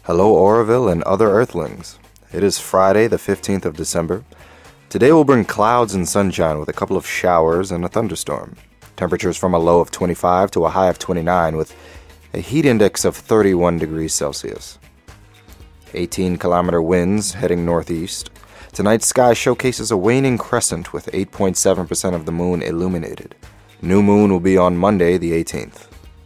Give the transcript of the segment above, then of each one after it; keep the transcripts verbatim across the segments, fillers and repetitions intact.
Hello, Oroville and other Earthlings. It is Friday, the fifteenth of December. Today will bring clouds and sunshine with a couple of showers and a thunderstorm. Temperatures from a low of twenty-five to a high of twenty-nine with a heat index of thirty-one degrees Celsius. eighteen kilometer winds heading northeast. Tonight's sky showcases a waning crescent with eight point seven percent of the moon illuminated. New moon will be on Monday, the eighteenth.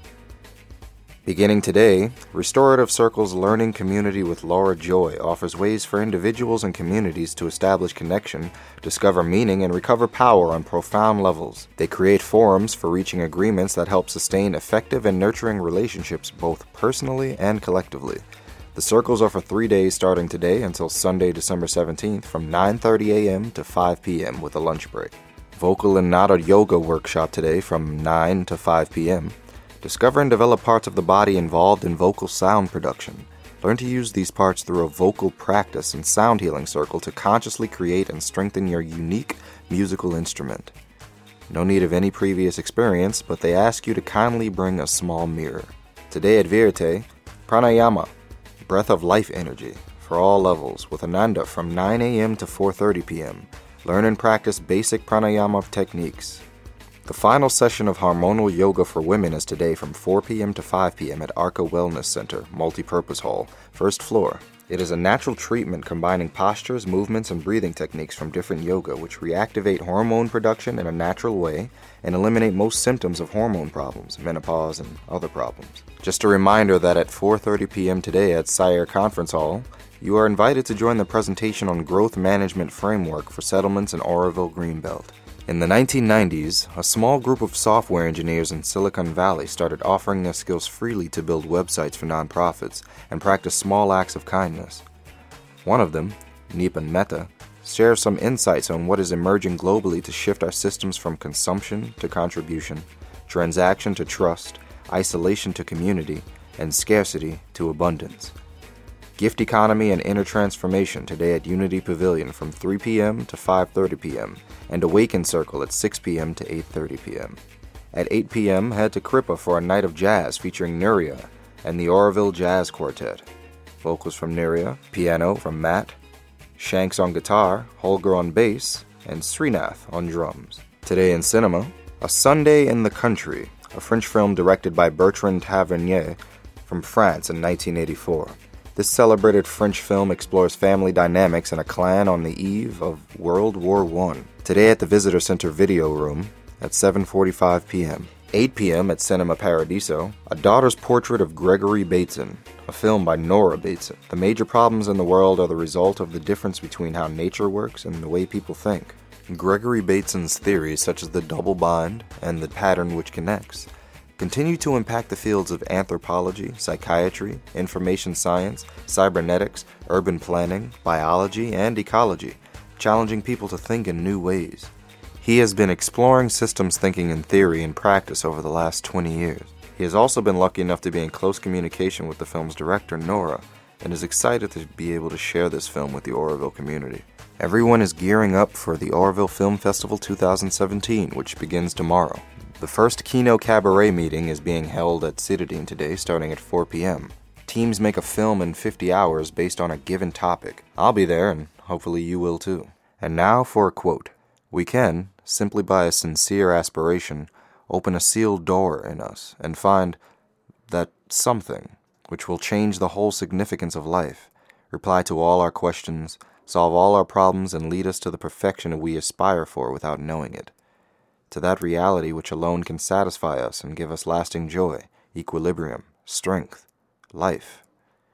Beginning today, Restorative Circle's Learning Community with Laura Joy offers ways for individuals and communities to establish connection, discover meaning, and recover power on profound levels. They create forums for reaching agreements that help sustain effective and nurturing relationships both personally and collectively. The circles are for three days starting today until Sunday, December seventeenth from nine thirty a.m. to five p.m. with a lunch break. Vocal and Nada Yoga workshop today from nine to five p.m. Discover and develop parts of the body involved in vocal sound production. Learn to use these parts through a vocal practice and sound healing circle to consciously create and strengthen your unique musical instrument. No need of any previous experience, but they ask you to kindly bring a small mirror. Today at Virate, Pranayama, breath of life energy, for all levels, with Ananda from nine a.m. to four thirty p.m. Learn and practice basic pranayama techniques. The final session of Hormonal Yoga for Women is today from four p.m. to five p.m. at Arca Wellness Center, Multipurpose Hall, first floor. It is a natural treatment combining postures, movements, and breathing techniques from different yoga which reactivate hormone production in a natural way and eliminate most symptoms of hormone problems, menopause, and other problems. Just a reminder that at four thirty p.m. today at Sire Conference Hall, you are invited to join the presentation on Growth Management Framework for Settlements in Oroville Greenbelt. In the nineteen nineties, a small group of software engineers in Silicon Valley started offering their skills freely to build websites for nonprofits and practice small acts of kindness. One of them, Nipan Mehta, shares some insights on what is emerging globally to shift our systems from consumption to contribution, transaction to trust, isolation to community, and scarcity to abundance. Gift Economy and Inner Transformation today at Unity Pavilion from three p.m. to five thirty p.m. and Awaken Circle at six p.m. to eight thirty p.m. At eight p.m., head to Kripa for a night of jazz featuring Nuria and the Oroville Jazz Quartet. Vocals from Nuria, piano from Matt, Shanks on guitar, Holger on bass, and Srinath on drums. Today in cinema, A Sunday in the Country, a French film directed by Bertrand Tavernier from France in nineteen eighty-four. This celebrated French film explores family dynamics in a clan on the eve of World War One. Today at the Visitor Center Video Room at seven forty-five p.m. eight p.m. at Cinema Paradiso, A Daughter's Portrait of Gregory Bateson, a film by Nora Bateson. The major problems in the world are the result of the difference between how nature works and the way people think. Gregory Bateson's theories, such as the double bind and the pattern which connects, continue to impact the fields of anthropology, psychiatry, information science, cybernetics, urban planning, biology, and ecology, challenging people to think in new ways. He has been exploring systems thinking in theory and practice over the last twenty years. He has also been lucky enough to be in close communication with the film's director, Nora, and is excited to be able to share this film with the Oroville community. Everyone is gearing up for the Oroville Film Festival two thousand seventeen, which begins tomorrow. The first Kino Cabaret meeting is being held at Citadine today, starting at four p.m. Teams make a film in fifty hours based on a given topic. I'll be there, and hopefully you will too. And now for a quote. We can, simply by a sincere aspiration, open a sealed door in us and find that something which will change the whole significance of life, reply to all our questions, solve all our problems, and lead us to the perfection we aspire for without knowing it. To that reality which alone can satisfy us and give us lasting joy, equilibrium, strength, life.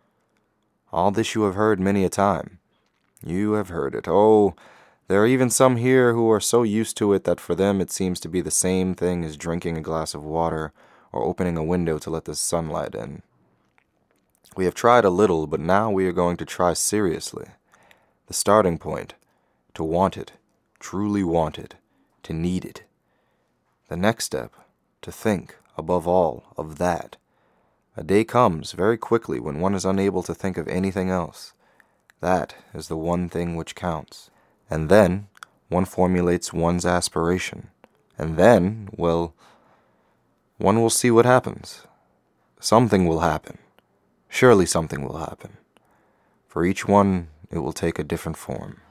All this you have heard many a time. You have heard it. Oh, there are even some here who are so used to it that for them it seems to be the same thing as drinking a glass of water or opening a window to let the sunlight in. We have tried a little, but now we are going to try seriously. The starting point, to want it, truly want it, to need it. The next step, to think, above all, of that. A day comes very quickly when one is unable to think of anything else. That is the one thing which counts. And then, one formulates one's aspiration. And then, well, one will see what happens. Something will happen. Surely something will happen. For each one, it will take a different form.